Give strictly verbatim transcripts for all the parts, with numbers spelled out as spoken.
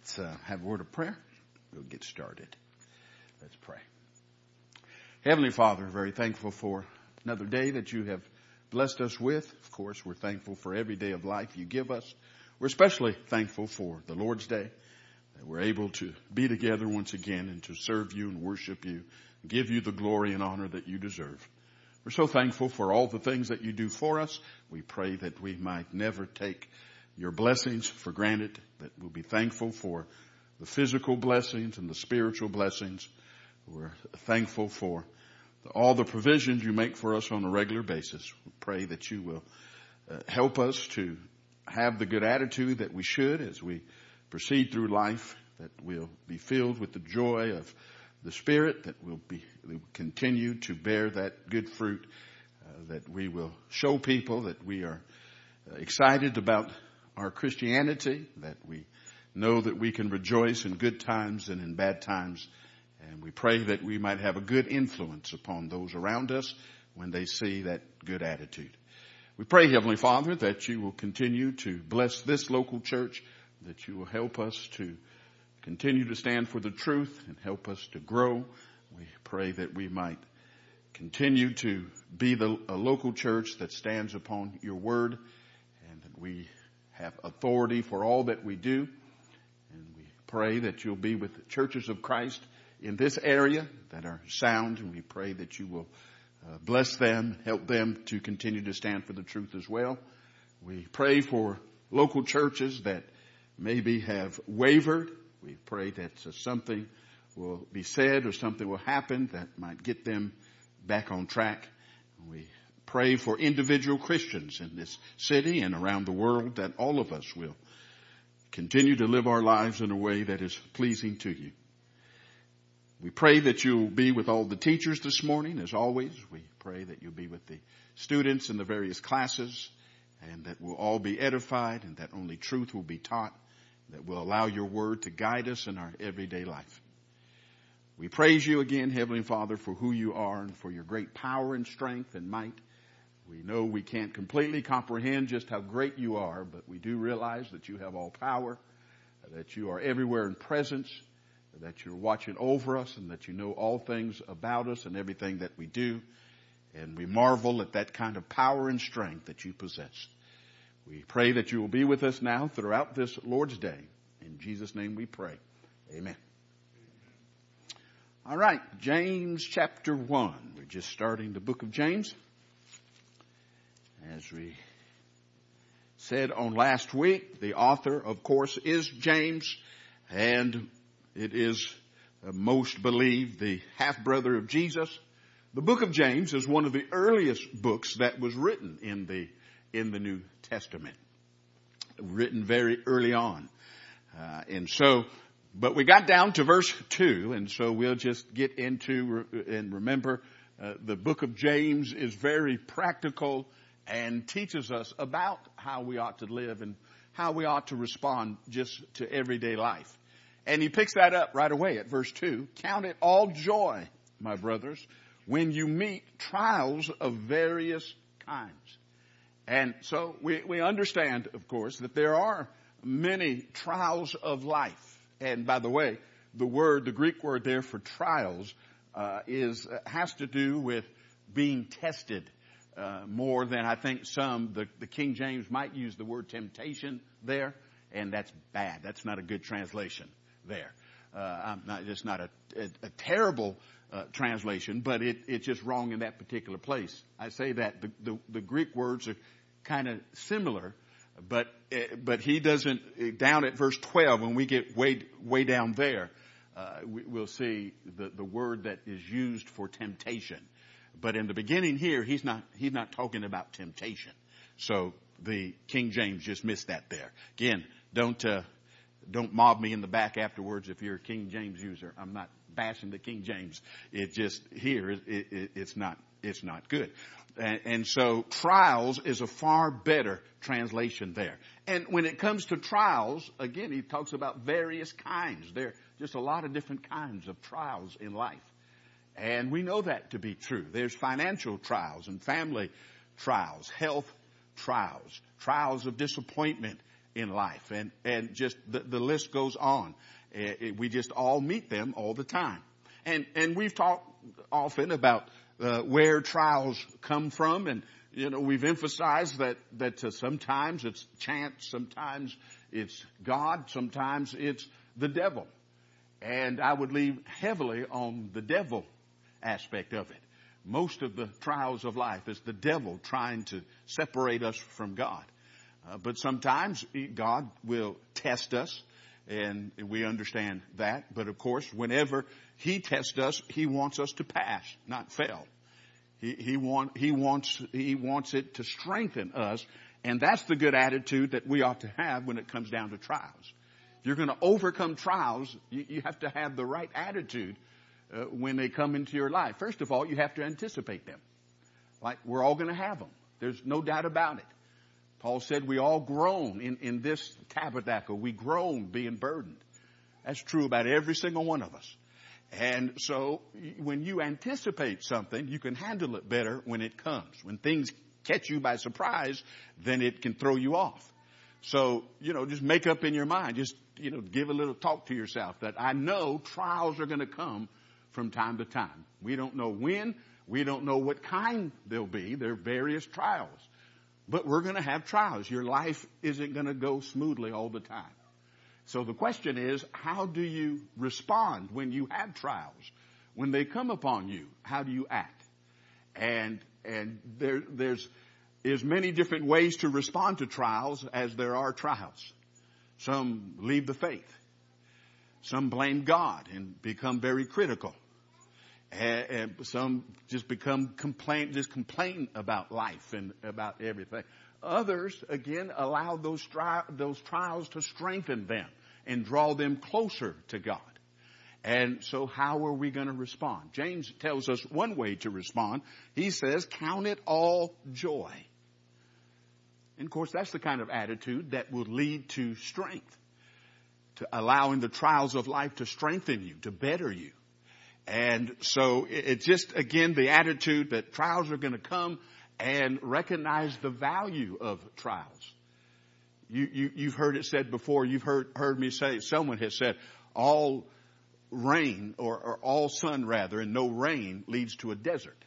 Let's uh, have a word of prayer. We'll get started. Let's pray. Heavenly Father, very thankful for another day that you have blessed us with. Of course, we're thankful for every day of life you give us. We're especially thankful for the Lord's Day, that we're able to be together once again and to serve you and worship you, give you the glory and honor that you deserve. We're so thankful for all the things that you do for us. We pray that we might never take your blessings for granted, that we'll be thankful for the physical blessings and the spiritual blessings. We're thankful for all the provisions you make for us on a regular basis. We pray that you will uh, help us to have the good attitude that we should as we proceed through life, that we'll be filled with the joy of the Spirit, that we'll be we'll continue to bear that good fruit, uh, that we will show people that we are uh, excited about our Christianity, that we know that we can rejoice in good times and in bad times. And we pray that we might have a good influence upon those around us when they see that good attitude. We pray, Heavenly Father, that you will continue to bless this local church, that you will help us to continue to stand for the truth and help us to grow. We pray that we might continue to be the, a local church that stands upon your word, and that we have authority for all that we do. And we pray that you'll be with the churches of Christ in this area that are sound, and we pray that you will uh, bless them, help them to continue to stand for the truth as well. We pray for local churches that maybe have wavered. We pray that uh, something will be said or something will happen that might get them back on track. We pray for individual Christians in this city and around the world, that all of us will continue to live our lives in a way that is pleasing to you. We pray that you'll be with all the teachers this morning, as always. We pray that you'll be with the students in the various classes, and that we'll all be edified, and that only truth will be taught, that will allow your word to guide us in our everyday life. We praise you again, Heavenly Father, for who you are and for your great power and strength and might. We know we can't completely comprehend just how great you are, but we do realize that you have all power, that you are everywhere in presence, that you're watching over us, and that you know all things about us and everything that we do. And we marvel at that kind of power and strength that you possess. We pray that you will be with us now throughout this Lord's Day. In Jesus' name we pray. Amen. All right, James chapter one. We're just starting the book of James. As we said on last week, the author, of course, is James, and it is uh, most believed the half-brother of Jesus. The book of James is one of the earliest books that was written in the in the New Testament, written very early on. Uh, and so, but we got down to verse two, and so we'll just get into and remember uh, the book of James is very practical and teaches us about how we ought to live and how we ought to respond just to everyday life. And he picks that up right away at verse two. Count it all joy, my brothers, when you meet trials of various kinds. And so we, we understand, of course, that there are many trials of life. And by the way, the word, the Greek word there for trials, uh, is, uh, has to do with being tested. Uh, more than I think some, the, the King James might use the word temptation there, and that's bad. That's not a good translation there. Uh, I'm not, it's not a, a, a terrible uh, translation, but it, it's just wrong in that particular place. I say that the, the, the Greek words are kind of similar, but but he doesn't. Down at verse twelve, when we get way way down there, uh, we, we'll see the the word that is used for temptation. But in the beginning here, he's not, he's not talking about temptation. So the King James just missed that there. Again, don't, uh, don't mob me in the back afterwards if you're a King James user. I'm not bashing the King James. It just, here, it, it, it's not, it's not good. And, and so trials is a far better translation there. And when it comes to trials, again, he talks about various kinds. There are just a lot of different kinds of trials in life. And we know that to be true. There's financial trials and family trials, health trials, trials of disappointment in life, and, and just the, the list goes on. It, it, we just all meet them all the time. And, and we've talked often about uh, where trials come from, and, you know, we've emphasized that, that uh, sometimes it's chance, sometimes it's God, sometimes it's the devil. And I would lean heavily on the devil aspect of it. Most of the trials of life is the devil trying to separate us from God. Uh, but sometimes God will test us, and we understand that. But of course, whenever He tests us, He wants us to pass, not fail. He, he, want, he, wants, he wants it to strengthen us, and that's the good attitude that we ought to have when it comes down to trials. If you're going to overcome trials, you, you have to have the right attitude uh, when they come into your life. First of all, you have to anticipate them. Like, we're all going to have them. There's no doubt about it. Paul said we all groan in, in this tabernacle. We groan being burdened. That's true about every single one of us. And so when you anticipate something, you can handle it better when it comes. When things catch you by surprise, then it can throw you off. So, you know, just make up in your mind. Just, you know, give a little talk to yourself that I know trials are going to come from time to time. We don't know when. We don't know what kind they'll be. There are various trials. But we're going to have trials. Your life isn't going to go smoothly all the time. So the question is, how do you respond when you have trials? When they come upon you, how do you act? And and there there's as many different ways to respond to trials as there are trials. Some leave the faith. Some blame God and become very critical. And, and some just become complain, just complain about life and about everything. Others, again, allow those, tri- those trials to strengthen them and draw them closer to God. And so how are we going to respond? James tells us one way to respond. He says, count it all joy. And of course, that's the kind of attitude that will lead to strength, to allowing the trials of life to strengthen you, to better you. And so it's just, again, the attitude that trials are going to come, and recognize the value of trials. You, you, you've heard it said before, you've heard, heard me say, someone has said, all rain, or, or all sun rather, and no rain leads to a desert.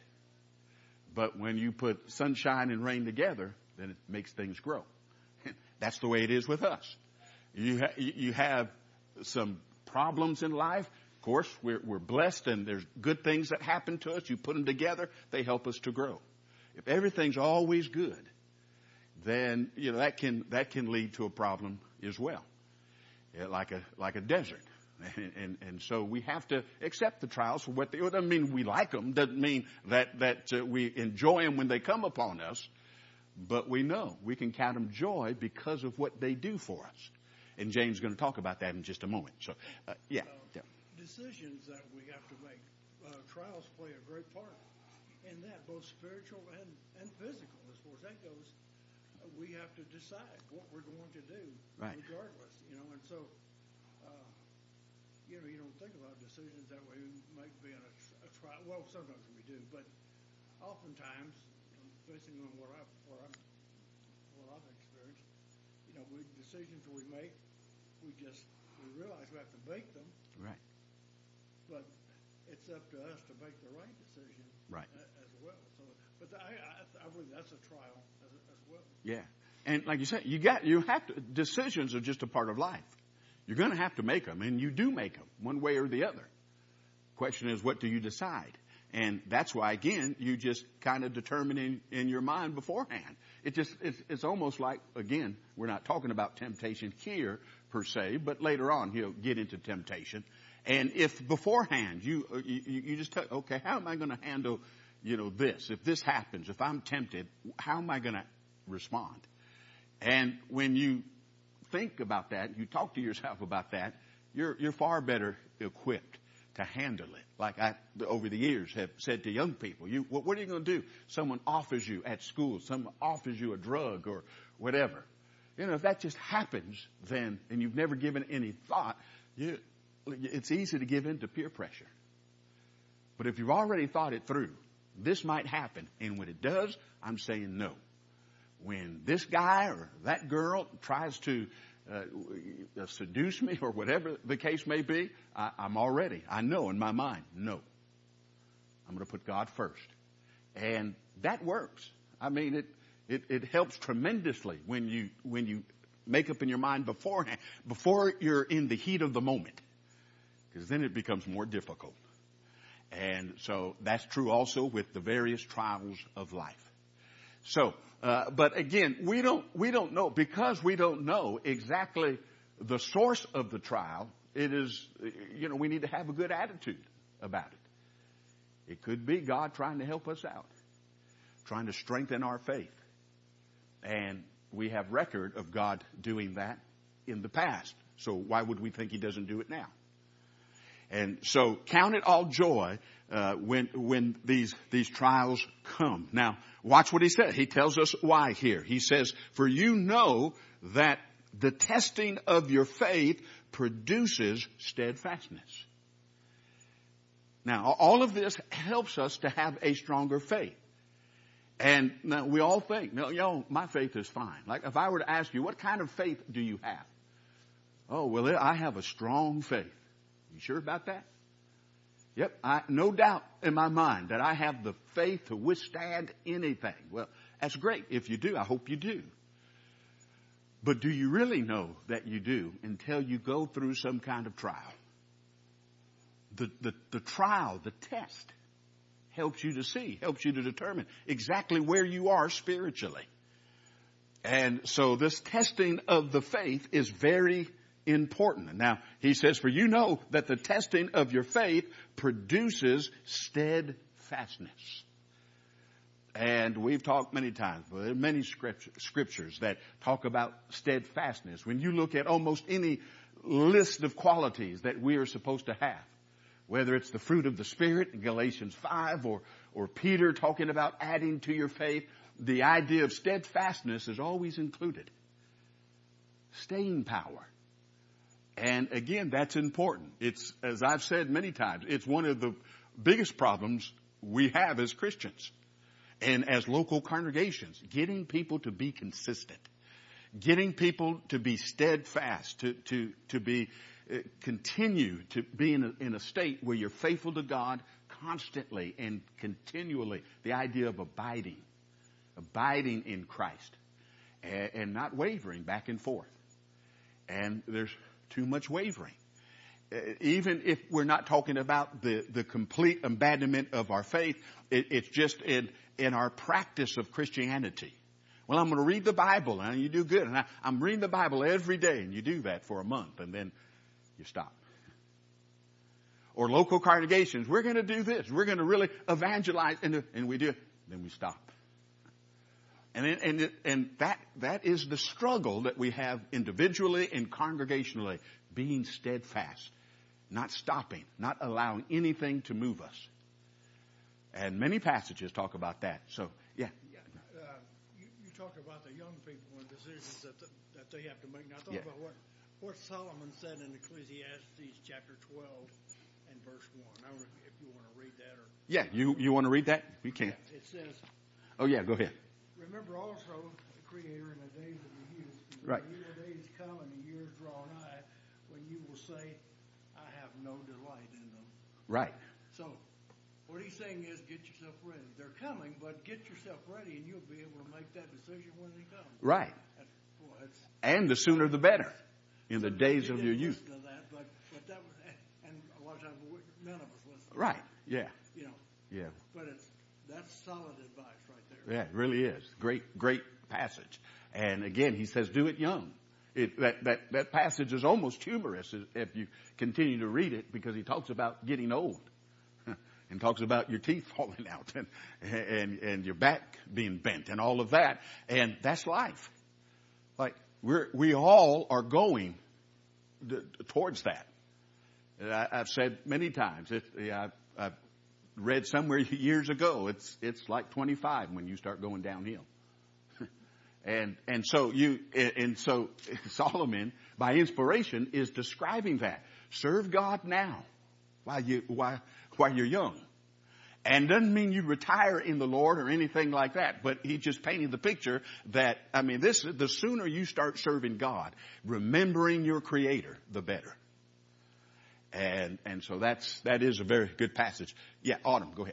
But when you put sunshine and rain together, then it makes things grow. That's the way it is with us. You, ha- you have some problems in life. Of course, we're, we're blessed, and there's good things that happen to us. You put them together, they help us to grow. If everything's always good, then, you know, that can, that can lead to a problem as well. Yeah, like a, like a desert. And, and, and so we have to accept the trials for what they, it doesn't mean we like them, doesn't mean that, that uh, we enjoy them when they come upon us, but we know we can count them joy because of what they do for us. And James is going to talk about that in just a moment. So, uh, yeah. yeah. Decisions that we have to make. Uh, trials play a great part in that, both spiritual and, and physical. As far as that goes, uh, we have to decide what we're going to do, right, regardless. You know, and so, uh, you know, you don't think about decisions that way. We might be in a, a trial. Well, sometimes we do, but oftentimes, based on what I've what, I'm, what I've experienced, you know, we decisions we make, we just we realize we have to make them. Right. But it's up to us to make the right decision, right, as well. So, but I, I, I believe that's a trial as, as well. Yeah, and like you said, you got you have to. Decisions are just a part of life. You're going to have to make them, and you do make them one way or the other. Question is, what do you decide? And that's why, again, you just kind of determine in, in your mind beforehand. It just it's, it's almost like, again, we're not talking about temptation here per se, but later on he'll get into temptation. And if beforehand you, you, you just tell, okay, how am I going to handle, you know, this? If this happens, if I'm tempted, how am I going to respond? And when you think about that, you talk to yourself about that, you're, you're far better equipped to handle it. Like I, over the years, have said to young people, you, what, what are you going to do? Someone offers you at school, someone offers you a drug or whatever. You know, if that just happens, then, and you've never given any thought, you, it's easy to give in to peer pressure. But if you've already thought it through, this might happen. And when it does, I'm saying no. when this guy or that girl tries to uh, seduce me or whatever the case may be, I, I'm already, I know in my mind, no. I'm going to put God first. And that works. I mean, it, it, it helps tremendously when you, when you make up in your mind beforehand, before you're in the heat of the moment. Because then it becomes more difficult. And so that's true also with the various trials of life. So, uh, but again, we don't, we don't know, because we don't know exactly the source of the trial. It is, you know, we need to have a good attitude about it. It could be God trying to help us out, trying to strengthen our faith. And we have record of God doing that in the past. So why would we think he doesn't do it now? And so count it all joy uh, when when these these trials come. Now, watch what he said. He tells us why here. He says, "For you know that the testing of your faith produces steadfastness." Now, all of this helps us to have a stronger faith. And now we all think, no, you know, my faith is fine. Like if I were to ask you, what kind of faith do you have? Oh, well, I have a strong faith. You sure about that? Yep, I, no doubt in my mind that I have the faith to withstand anything. Well, that's great. If you do, I hope you do. But do you really know that you do until you go through some kind of trial? The, the, the trial, the test, helps you to see, helps you to determine exactly where you are spiritually. And so this testing of the faith is very important. Now, he says, for you know that the testing of your faith produces steadfastness. And we've talked many times, but there are many scriptures that talk about steadfastness. When you look at almost any list of qualities that we are supposed to have, whether it's the fruit of the Spirit in Galatians five or, or Peter talking about adding to your faith, the idea of steadfastness is always included. Staying power. And again, that's important. It's, as I've said many times, it's one of the biggest problems we have as Christians and as local congregations, getting people to be consistent, getting people to be steadfast, to, to, to be, uh, continue to be in a, in a state where you're faithful to God constantly and continually. The idea of abiding, abiding in Christ and, and not wavering back and forth. And there's too much wavering. Uh, even if we're not talking about the, the complete abandonment of our faith, it, it's just in, in our practice of Christianity. Well, I'm going to read the Bible, and you do good. And I, I'm reading the Bible every day, and you do that for a month, and then you stop. Or local congregations, we're going to do this. We're going to really evangelize, and, and we do it. Then we stop. And it, and it, and that that is the struggle that we have individually and congregationally, being steadfast, not stopping, not allowing anything to move us. And many passages talk about that. So, yeah. yeah uh, you, you talk about the young people and decisions that the, that they have to make. Now, I thought yeah. about what what Solomon said in Ecclesiastes chapter twelve and verse one. I don't know if you want to read that or. Yeah, you you want to read that? We can. Yeah, it says. Oh yeah, go ahead. Remember also the Creator in the days of the youth. Right. The evil days come and the years draw nigh when you will say, I have no delight in them. Right. So, what he's saying is get yourself ready. They're coming, but get yourself ready and you'll be able to make that decision when they come. Right. That's, boy, that's, and the sooner the better in the days you of your didn't youth. listen to that, but, but that was, and a lot of times we, none of us listen. Right. Yeah. You know. Yeah. But it's, that's solid advice right there. Yeah, it really is. Great, great passage. And again, he says, do it young. It, that, that, that passage is almost humorous if you continue to read it, because he talks about getting old and talks about your teeth falling out and, and, and your back being bent and all of that. And that's life. Like we're, we all are going to, towards that. And I, I've said many times, it, yeah, I've, I've read somewhere years ago, it's, it's like twenty-five when you start going downhill. and, and so you, and so Solomon, by inspiration, is describing that. Serve God now while you, while, while you're young. And doesn't mean you retire in the Lord or anything like that, but he just painted the picture that, I mean, this, the sooner you start serving God, remembering your Creator, the better. And, and so that's, that is a very good passage. Yeah, Autumn, go ahead.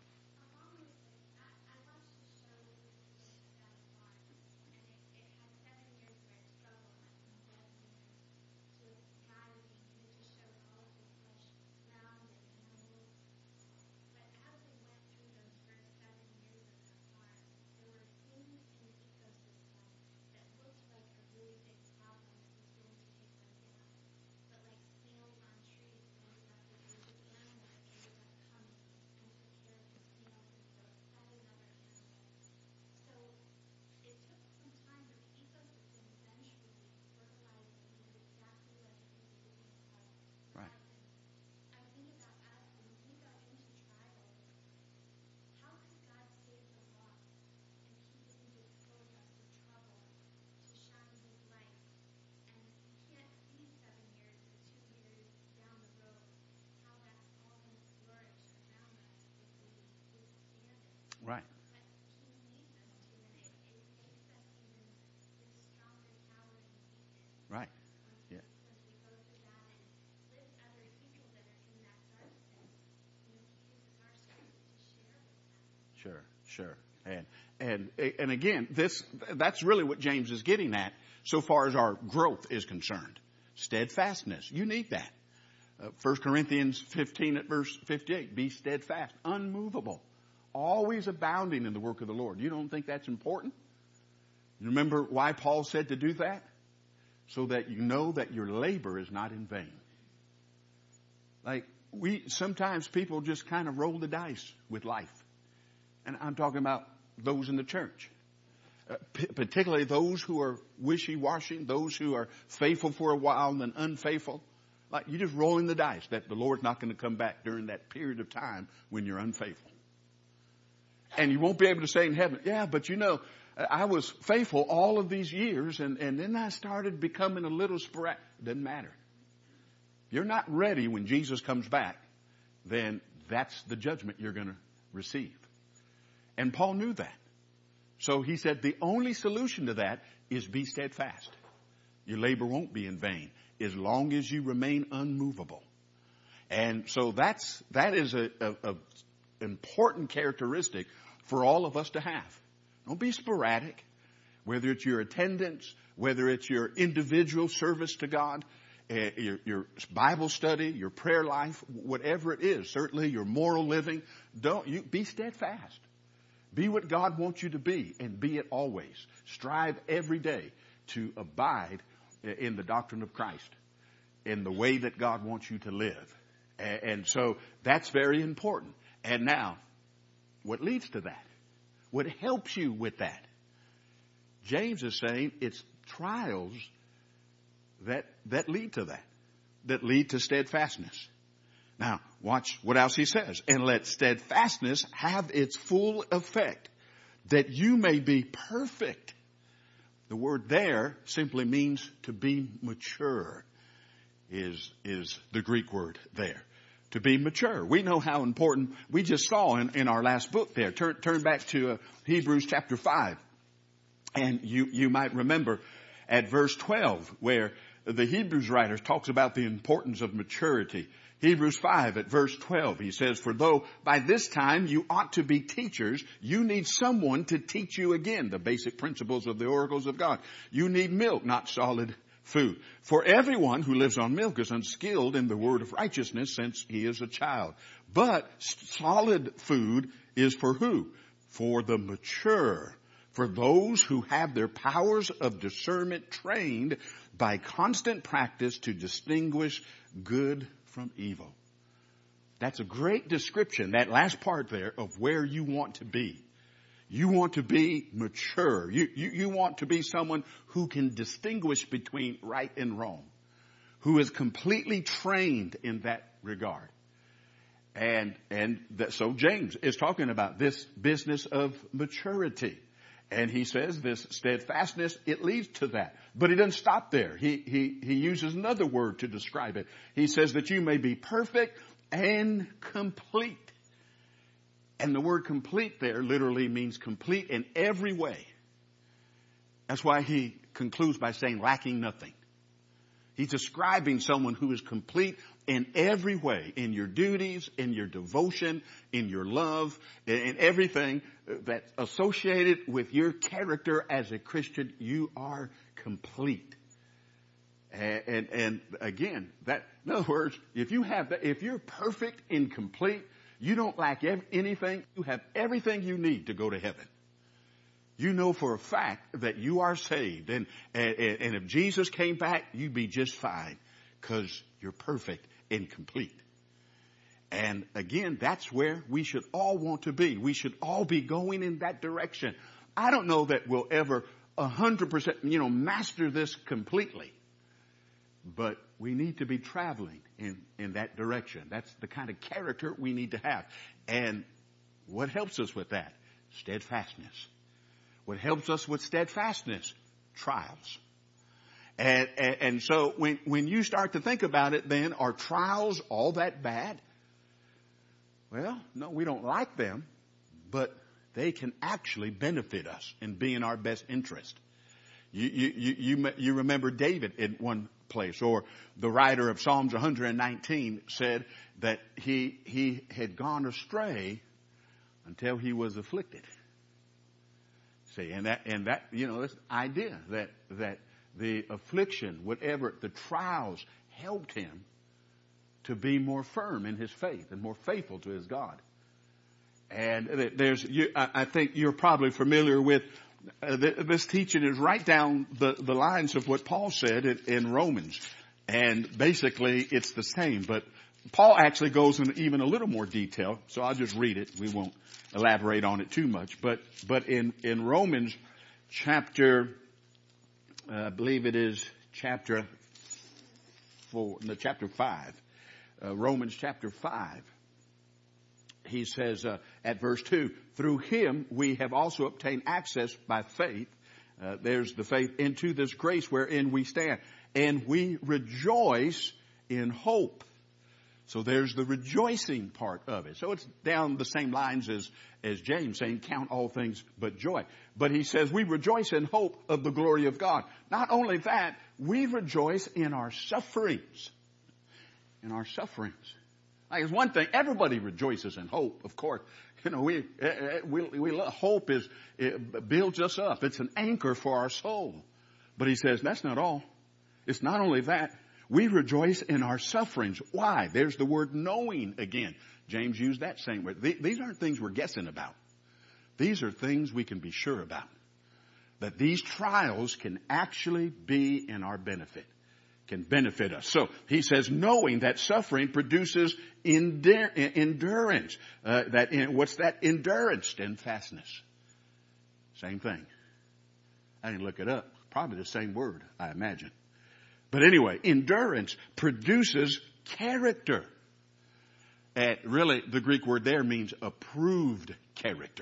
Right. Right. Yeah. Sure, sure. And, and, and again, this, that's really what James is getting at so far as our growth is concerned. Steadfastness. You need that. Uh, First Corinthians fifteen at verse fifty-eight. Be steadfast, unmovable, always abounding in the work of the Lord. You don't think that's important? You remember why Paul said to do that? So that you know that your labor is not in vain. Like, we, sometimes people just kind of roll the dice with life. And I'm talking about those in the church. Uh, p- particularly those who are wishy-washy, those who are faithful for a while and then unfaithful. Like, you're just rolling the dice that the Lord's not going to come back during that period of time when you're unfaithful. And you won't be able to say in heaven, yeah, but you know, I was faithful all of these years and, and then I started becoming a little sporadic. It doesn't matter. If you're not ready when Jesus comes back, then that's the judgment you're going to receive. And Paul knew that. So he said the only solution to that is be steadfast. Your labor won't be in vain as long as you remain unmovable. And so that's, that is a, a, a important characteristic for all of us to have. Don't be sporadic, whether it's your attendance, whether it's your individual service to God, uh, your, your Bible study, your prayer life, whatever it is, certainly your moral living. Don't you be steadfast. Be what God wants you to be and be it always. Strive every day to abide in the doctrine of Christ, in the way that God wants you to live. And so that's very important. And now, what leads to that? What helps you with that? James is saying it's trials that, that lead to that, that lead to steadfastness. Now, watch what else he says. And let steadfastness have its full effect, that you may be perfect. The word there simply means to be mature, is, is the Greek word there. To be mature. We know how important, we just saw in, in our last book there. Turn, turn back to uh, Hebrews chapter five. And you, you might remember at verse twelve where the Hebrews writer talks about the importance of maturity. Hebrews five at verse twelve, he says, for though by this time you ought to be teachers, you need someone to teach you again the basic principles of the oracles of God. You need milk, not solid food. For everyone who lives on milk is unskilled in the word of righteousness since he is a child. But solid food is for who? For the mature. For those who have their powers of discernment trained by constant practice to distinguish good from evil. That's a great description, that last part there, of where you want to be. You want to be mature. You, you, you want to be someone who can distinguish between right and wrong, who is completely trained in that regard. And, and that, so James is talking about this business of maturity. And he says this steadfastness, it leads to that. But he doesn't stop there. He, he, he uses another word to describe it. He says that you may be perfect and complete. And the word complete there literally means complete in every way. That's why he concludes by saying lacking nothing. He's describing someone who is complete in every way, in your duties, in your devotion, in your love, in everything that's associated with your character as a Christian. You are complete. And, and, and again, that, in other words, if you have that, if you're perfect and complete, you don't lack ev- anything. You have everything you need to go to heaven. You know for a fact that you are saved. And, and, and if Jesus came back, you'd be just fine because you're perfect and complete. And again, that's where we should all want to be. We should all be going in that direction. I don't know that we'll ever a hundred percent, you know, master this completely, but we need to be traveling in, in that direction. That's the kind of character we need to have. And what helps us with that? Steadfastness. What helps us with steadfastness? Trials. And, and, and so when, when you start to think about it, then are trials all that bad? Well, no, we don't like them, but they can actually benefit us and be in our best interest. You, you, you, you, you remember David in one place, or the writer of Psalms one hundred nineteen said that he, he had gone astray until he was afflicted. See, and that, and that, you know, this idea that, that the affliction, whatever, the trials helped him to be more firm in his faith and more faithful to his God. And there's, you, I think you're probably familiar with, uh, this teaching is right down the, the lines of what Paul said in, in Romans. And basically it's the same, but Paul actually goes in even a little more detail. So I'll just read it. We won't elaborate on it too much, but, but in, in Romans chapter, uh, I believe it is chapter four, no, chapter five, uh, Romans chapter five. He says, uh, at verse two, through him we have also obtained access by faith. Uh, there's the faith into this grace wherein we stand, and we rejoice in hope. So there's the rejoicing part of it. So it's down the same lines as, as James saying, count all things but joy. But he says, we rejoice in hope of the glory of God. Not only that, we rejoice in our sufferings. In our sufferings. Like it's one thing, everybody rejoices in hope, of course. You know, we, we, we hope is, it builds us up. It's an anchor for our soul. But he says, that's not all. It's not only that. We rejoice in our sufferings. Why? There's the word knowing again. James used that same word. These aren't things we're guessing about. These are things we can be sure about. That these trials can actually be in our benefit. Can benefit us. So he says, knowing that suffering produces endur- endurance. Uh, that in, what's that? Endurance, steadfastness. Same thing. I didn't look it up. Probably the same word, I imagine. But anyway, endurance produces character. And really, the Greek word there means approved character.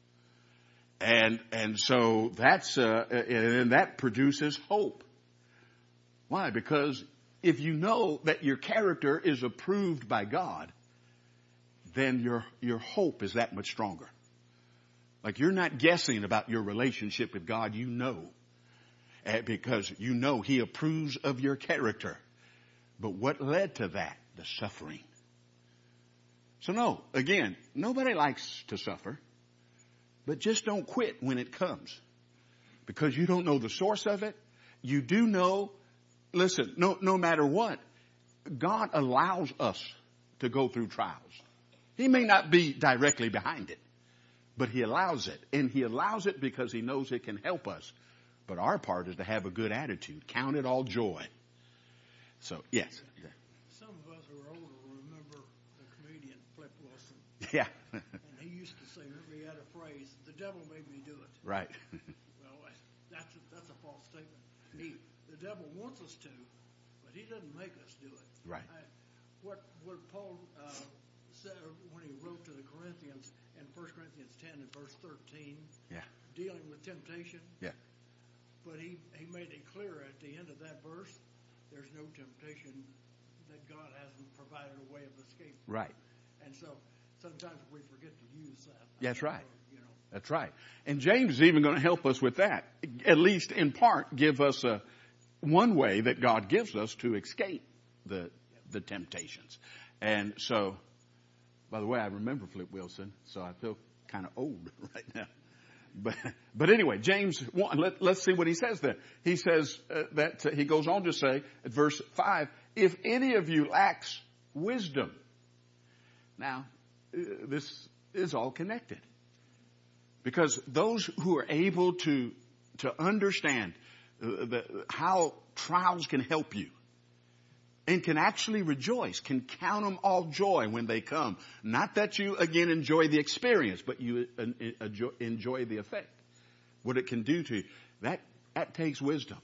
And, and so that's, uh, and that produces hope. Why? Because if you know that your character is approved by God, then your, your hope is that much stronger. Like you're not guessing about your relationship with God, you know. Because you know he approves of your character. But what led to that? The suffering. So no, again, nobody likes to suffer. But just don't quit when it comes. Because you don't know the source of it. You do know, listen, no, no matter what, God allows us to go through trials. He may not be directly behind it. But he allows it. And he allows it because he knows it can help us. But our part is to have a good attitude. Count it all joy. So, yes. Some of us who are older remember the comedian Flip Wilson. Yeah. And he used to say, remember he had a phrase, the devil made me do it. Right. Well, that's a, that's a false statement. He, the devil wants us to, but he doesn't make us do it. Right. I, what, what Paul uh, said when he wrote to the Corinthians in First Corinthians ten and verse thirteen, yeah. dealing with temptation. Yeah. But he, he made it clear at the end of that verse, there's no temptation that God hasn't provided a way of escape. Right. And so sometimes we forget to use that. That's right. You know. That's right. And James is even going to help us with that. At least in part, give us a one way that God gives us to escape the the temptations. And so, by the way, I remember Flip Wilson, so I feel kind of old right now. But but anyway, James one, let, let's see what he says there. He says uh, that uh, he goes on to say at verse five, if any of you lacks wisdom. Now, uh, this is all connected. Because those who are able to to understand uh, the, how trials can help you and can actually rejoice, can count them all joy when they come. Not that you, again, enjoy the experience, but you enjoy the effect. What it can do to you. That, that takes wisdom.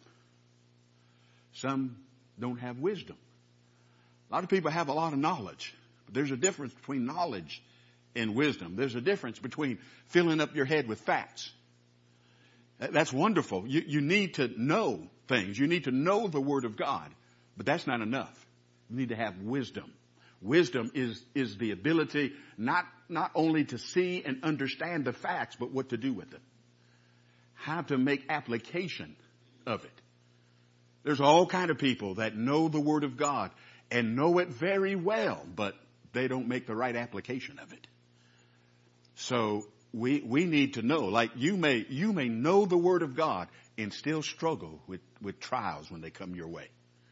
Some don't have wisdom. A lot of people have a lot of knowledge. But there's a difference between knowledge and wisdom. There's a difference between filling up your head with facts. That's wonderful. You, you need to know things. You need to know the Word of God. But that's not enough. You need to have wisdom. Wisdom is, is the ability not, not only to see and understand the facts, but what to do with them. How to make application of it. There's all kind of people that know the Word of God and know it very well, but they don't make the right application of it. So we, we need to know, like you may, you may know the Word of God and still struggle with, with trials when they come your way.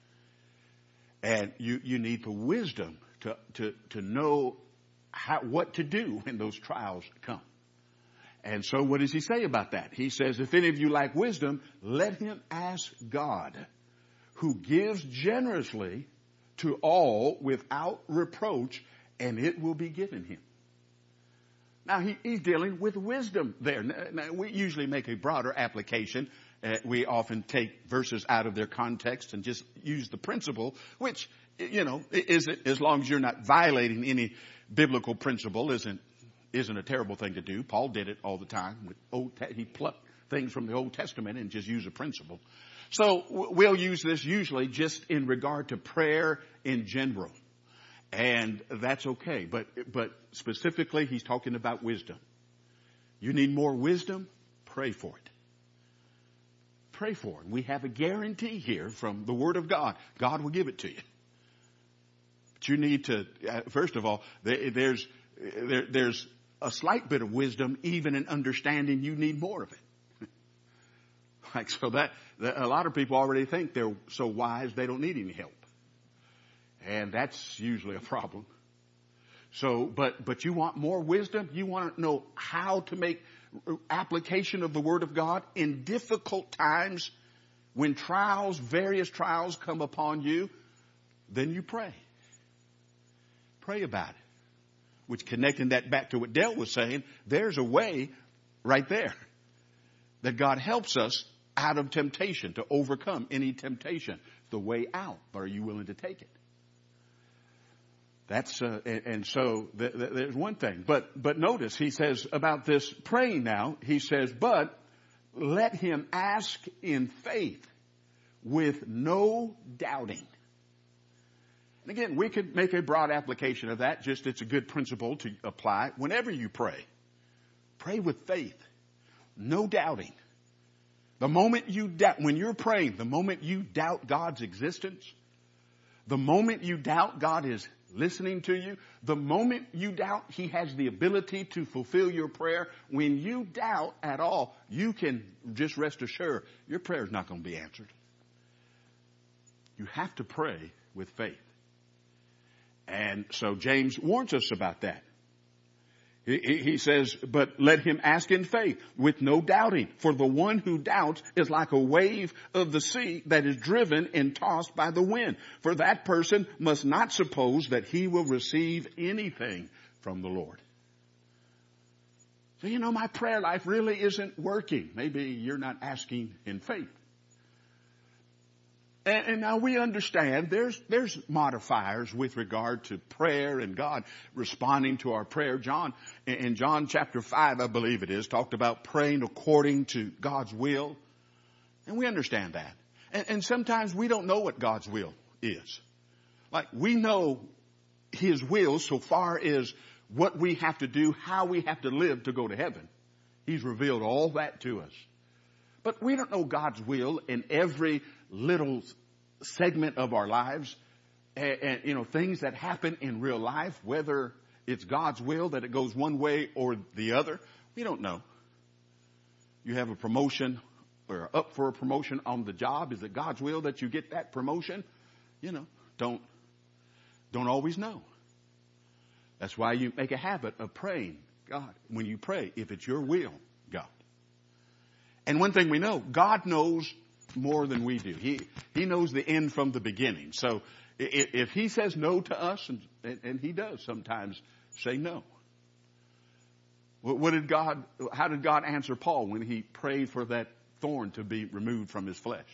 And you, you need the wisdom to, to, to know how, what to do when those trials come. And so what does he say about that? He says, if any of you lack wisdom, let him ask God, who gives generously to all without reproach, and it will be given him. Now, he, he's dealing with wisdom there. Now, now, we usually make a broader application. Uh, we often take verses out of their context and just use the principle, which, you know, isn't, as long as you're not violating any biblical principle, isn't isn't a terrible thing to do. Paul did it all the time. With old, he plucked things from the Old Testament and just used a principle. So we'll use this usually just in regard to prayer in general. And that's okay. But, but specifically, he's talking about wisdom. You need more wisdom? Pray for it. Pray for it. We have a guarantee here from the Word of God. God will give it to you. But you need to, uh, first of all, there, there's, there, there's a slight bit of wisdom, even in understanding you need more of it. Like, so that, that, a lot of people already think they're so wise they don't need any help. And that's usually a problem. So, but, but you want more wisdom? You want to know how to make application of the Word of God in difficult times when trials, various trials come upon you? Then you pray. Pray about it. Which, connecting that back to what Dale was saying, there's a way right there that God helps us out of temptation, to overcome any temptation. The way out, but are you willing to take it? That's, uh, and, and so th- th- there's one thing. But, but notice he says about this praying now, he says, but let him ask in faith with no doubting. And again, we could make a broad application of that. Just it's a good principle to apply whenever you pray. Pray with faith. No doubting. The moment you doubt, when you're praying, the moment you doubt God's existence, the moment you doubt God is listening to you, the moment you doubt He has the ability to fulfill your prayer, when you doubt at all, you can just rest assured your prayer is not going to be answered. You have to pray with faith. And so James warns us about that. He, he says, but let him ask in faith with no doubting. For the one who doubts is like a wave of the sea that is driven and tossed by the wind. For that person must not suppose that he will receive anything from the Lord. So, you know, my prayer life really isn't working. Maybe you're not asking in faith. And, and now we understand there's, there's modifiers with regard to prayer and God responding to our prayer. John, in John chapter five, I believe it is, talked about praying according to God's will. And we understand that. And, and sometimes we don't know what God's will is. Like, we know His will so far as what we have to do, how we have to live to go to heaven. He's revealed all that to us. But we don't know God's will in every little segment of our lives. And, and, you know, things that happen in real life, whether it's God's will that it goes one way or the other, we don't know. You have a promotion or up for a promotion on the job. Is it God's will that you get that promotion? You know, don't, don't always know. That's why you make a habit of praying, God, when you pray, if it's your will, God. And one thing we know, God knows more than we do. He, he knows the end from the beginning. So if, if he says no to us, and, and, and he does sometimes say no. What, what did God, how did God answer Paul when he prayed for that thorn to be removed from his flesh?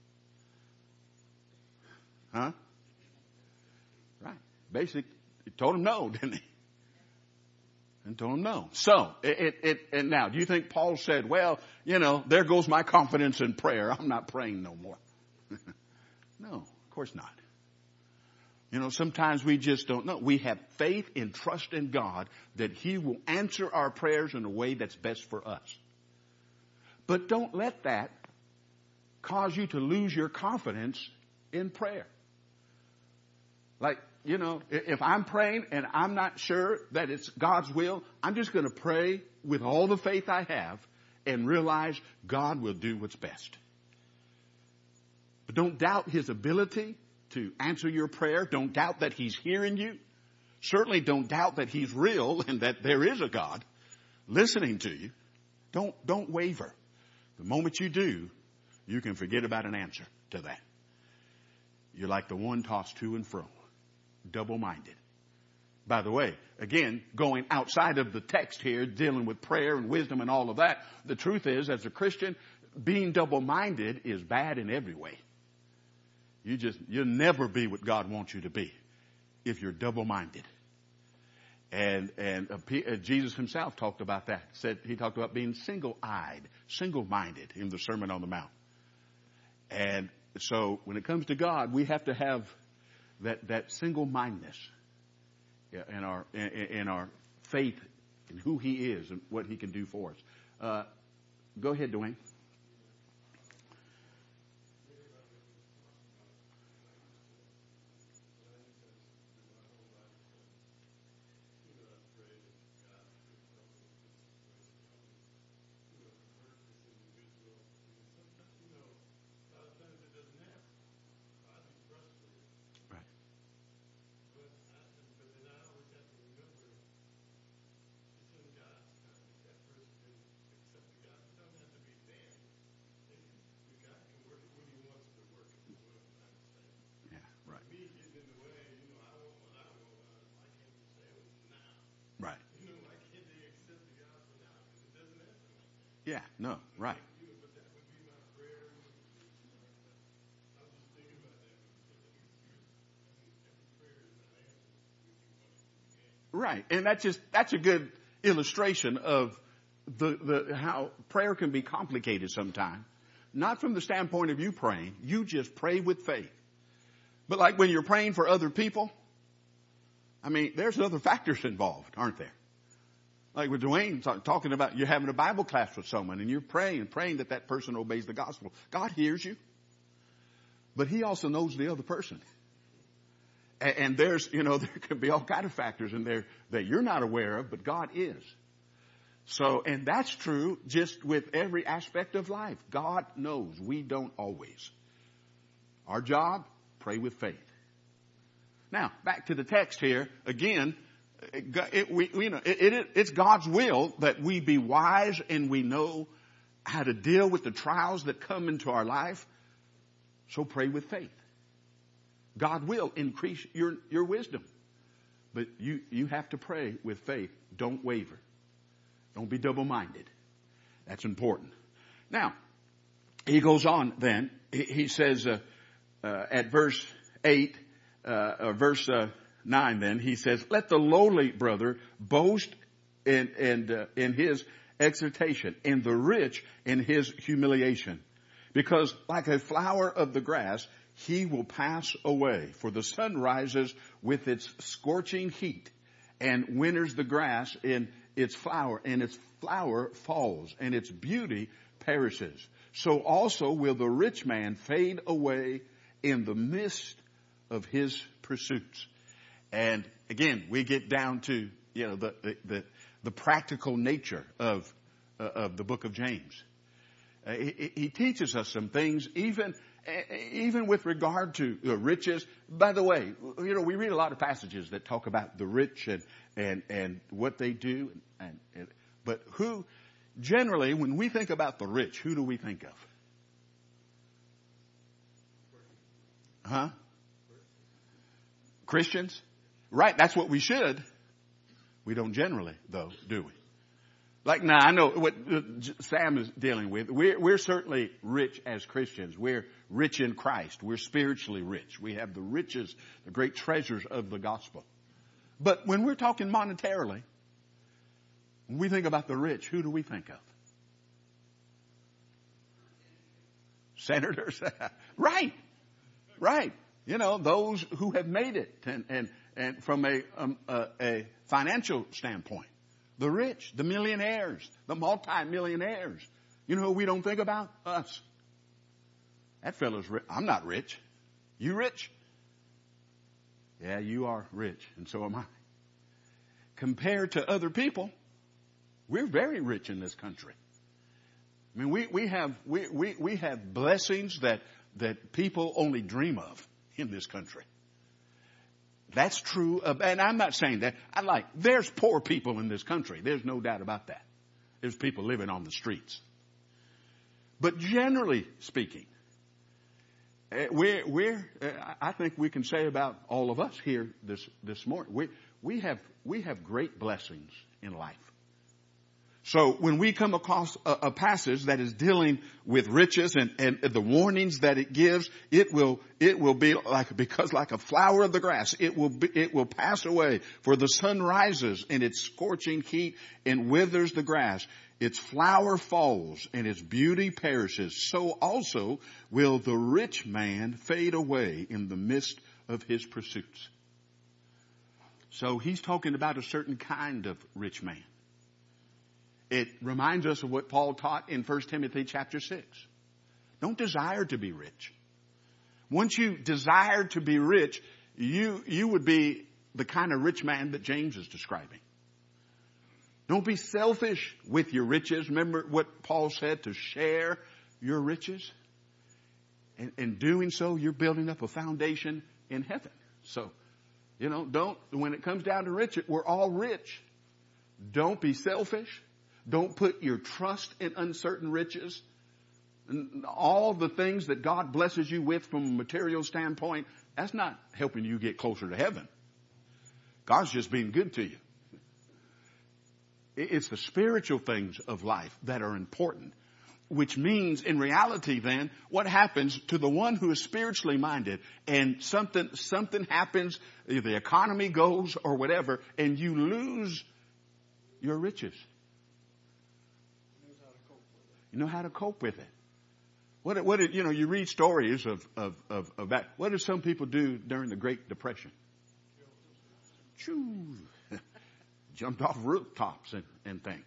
Huh? Right. Basic. He told him no, didn't he? And told him no. So, it, it, it, and now, do you think Paul said, well, you know, there goes my confidence in prayer. I'm not praying no more. No, of course not. You know, sometimes we just don't know. We have faith and trust in God that he will answer our prayers in a way that's best for us. But don't let that cause you to lose your confidence in prayer. Like, you know, if I'm praying and I'm not sure that it's God's will, I'm just going to pray with all the faith I have and realize God will do what's best. But don't doubt his ability to answer your prayer. Don't doubt that he's hearing you. Certainly don't doubt that he's real and that there is a God listening to you. Don't, don't waver. The moment you do, you can forget about an answer to that. You're like the one tossed to and fro. Double-minded. By the way, again, going outside of the text here, dealing with prayer and wisdom and all of that, the truth is, as a Christian, being double-minded is bad in every way. You just, you'll never be what God wants you to be if you're double-minded. And, and uh, P, uh, Jesus himself talked about that. Said, he talked about being single-eyed, single-minded in the Sermon on the Mount. And so when it comes to God, we have to have that, that single-mindedness in our, in, in our faith in who he is and what he can do for us. Uh, go ahead, Dwayne. Yeah, no, right. Right. And that's just, that's a good illustration of the, the, how prayer can be complicated sometimes. Not from the standpoint of you praying. You just pray with faith. But like when you're praying for other people, I mean, there's other factors involved, aren't there? Like with Dwayne talk, talking about you're having a Bible class with someone and you're praying and praying that that person obeys the gospel. God hears you, but he also knows the other person. And, and there's, you know, there could be all kind of factors in there that you're not aware of, but God is. So, and that's true just with every aspect of life. God knows. We don't always. Our job, pray with faith. Now, back to the text here. Again, it, we, you know, it, it, it's God's will that we be wise and we know how to deal with the trials that come into our life. So pray with faith. God will increase your, your wisdom. But you, you have to pray with faith. Don't waver. Don't be double-minded. That's important. Now, he goes on then. He, he says uh, uh, at verse eight, uh, or verse uh, nine then, he says, let the lowly brother boast in, in, uh, in his exhortation, and the rich in his humiliation. Because like a flower of the grass, he will pass away. For the sun rises with its scorching heat and winters the grass in its flower, and its flower falls, and its beauty perishes. So also will the rich man fade away in the midst of his pursuits. And again, we get down to, you know, the, the, the, the practical nature of, uh, of the book of James. Uh, he, he teaches us some things, even, even with regard to uh, riches. By the way, you know, we read a lot of passages that talk about the rich and, and, and what they do. And, and, but who, generally, when we think about the rich, who do we think of? Huh? Christians? Right, that's what we should. We don't generally, though, do we? Like now, I know what Sam is dealing with. We're, we're certainly rich as Christians. We're rich in Christ. We're spiritually rich. We have the riches, the great treasures of the gospel. But when we're talking monetarily, when we think about the rich, who do we think of? Senators? Right. Right. You know, those who have made it, and, and, and from a, um, a, a financial standpoint. The rich, the millionaires, the multi-millionaires. You know who we don't think about? Us. That fellow's rich. I'm not rich. You rich? Yeah, you are rich, and so am I. Compared to other people, we're very rich in this country. I mean, we, we have, we, we, we have blessings that, that people only dream of in this country. That's true of, and I'm not saying that. I like, there's poor people in this country. There's no doubt about that. There's people living on the streets. But generally speaking, we're, we're, I think we can say about all of us here this, this morning, we, we have, we have great blessings in life. So when we come across a, a passage that is dealing with riches and, and the warnings that it gives, it will, it will be like, because like a flower of the grass, it will be, it will pass away. For the sun rises in its scorching heat and withers the grass. Its flower falls and its beauty perishes. So also will the rich man fade away in the midst of his pursuits. So he's talking about a certain kind of rich man. It reminds us of what Paul taught in First Timothy chapter six. Don't desire to be rich. Once you desire to be rich, you, you would be the kind of rich man that James is describing. Don't be selfish with your riches. Remember what Paul said, to share your riches. And in doing so, you're building up a foundation in heaven. So, you know, don't, when it comes down to riches, we're all rich. Don't be selfish. Don't put your trust in uncertain riches. And all the things that God blesses you with from a material standpoint, that's not helping you get closer to heaven. God's just being good to you. It's the spiritual things of life that are important, which means in reality then, what happens to the one who is spiritually minded and something, something happens, the economy goes or whatever, and you lose your riches. You know how to cope with it. What, what, you know, you read stories of, of, of, of that. What did some people do during the Great Depression? Choo. Jumped off rooftops and, and things.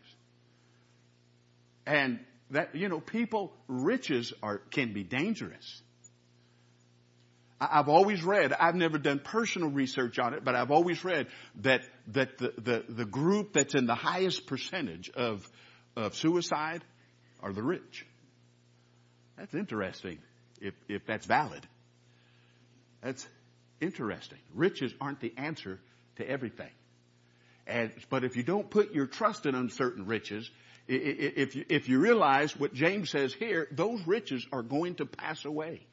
And that, you know, people, riches are, can be dangerous. I, I've always read, I've never done personal research on it, but I've always read that, that the, the, the group that's in the highest percentage of, of suicide are the rich. That's interesting if, if that's valid. That's interesting. Riches aren't the answer to everything. And, but if you don't put your trust in uncertain riches, if you, if you realize what James says here, those riches are going to pass away.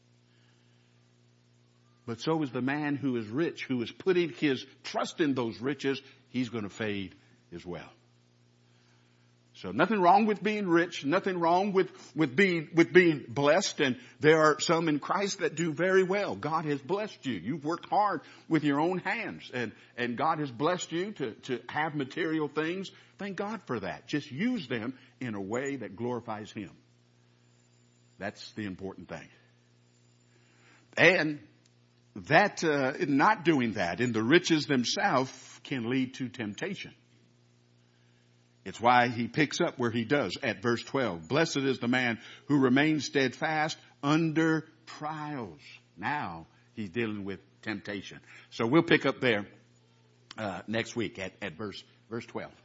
But so is the man who is rich, who is putting his trust in those riches, he's going to fade as well. So nothing wrong with being rich, nothing wrong with, with being, with being blessed. And there are some in Christ that do very well. God has blessed you. You've worked hard with your own hands and, and God has blessed you to, to have material things. Thank God for that. Just use them in a way that glorifies Him. That's the important thing. And that uh, not doing that in the riches themselves can lead to temptation. It's why he picks up where he does at verse twelve. Blessed is the man who remains steadfast under trials. Now he's dealing with temptation. So we'll pick up there uh, next week at, at verse verse twelve.